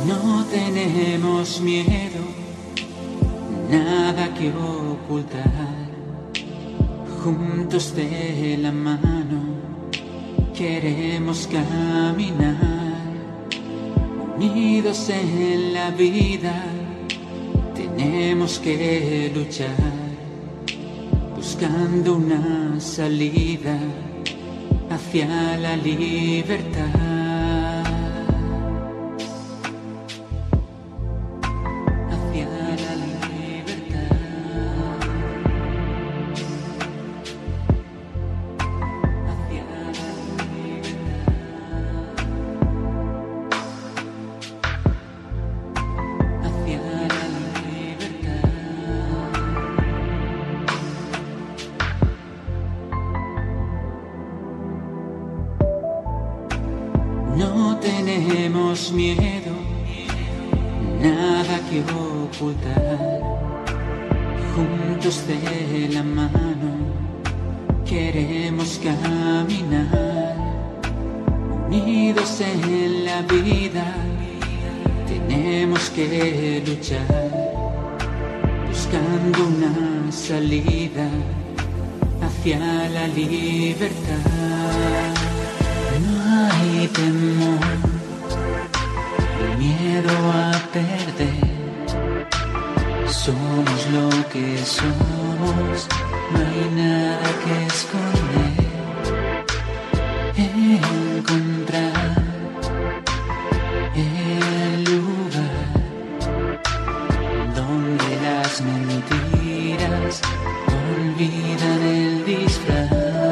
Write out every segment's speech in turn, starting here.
No tenemos miedo, nada que ocultar. Juntos de la mano queremos caminar. Unidos en la vida tenemos que luchar, buscando una salida hacia la libertad. No tenemos miedo, nada que ocultar. Juntos de la mano queremos caminar. Unidos en la vida tenemos que luchar, buscando una salida hacia la libertad. No hay temor, ni miedo a perder. Somos lo que somos, no hay nada que esconder. Encontrar el lugar donde las mentiras olvidan el disfraz.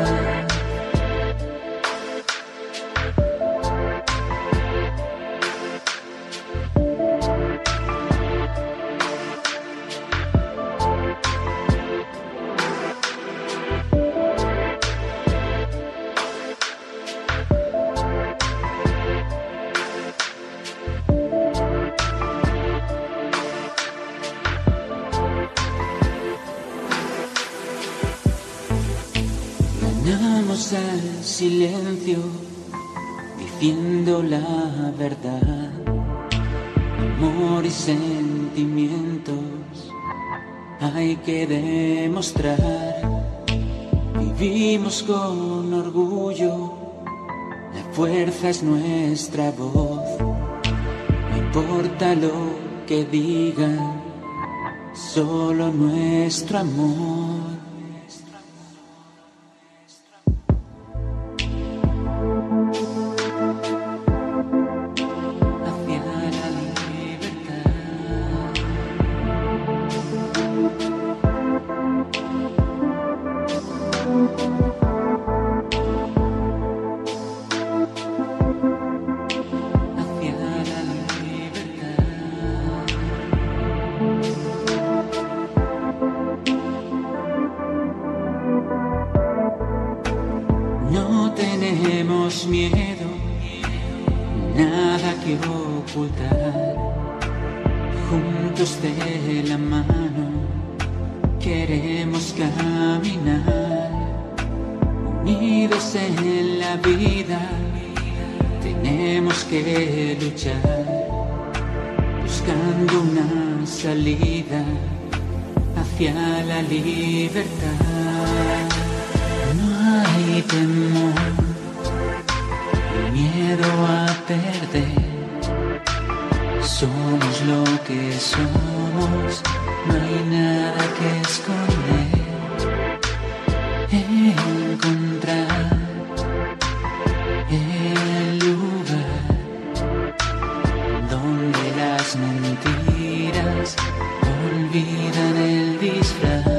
Ganamos al silencio, diciendo la verdad. Amor y sentimientos hay que demostrar. Vivimos con orgullo, la fuerza es nuestra voz. No importa lo que digan, solo nuestro amor. No tenemos miedo, nada que ocultar. Juntos de la mano queremos caminar. Unidos en la vida tenemos que luchar, buscando una salida hacia la libertad. No hay temor, ni miedo a perder. Somos lo que somos, no hay nada que esconder. Encontrar el lugar donde las mentiras olvidan el disfraz.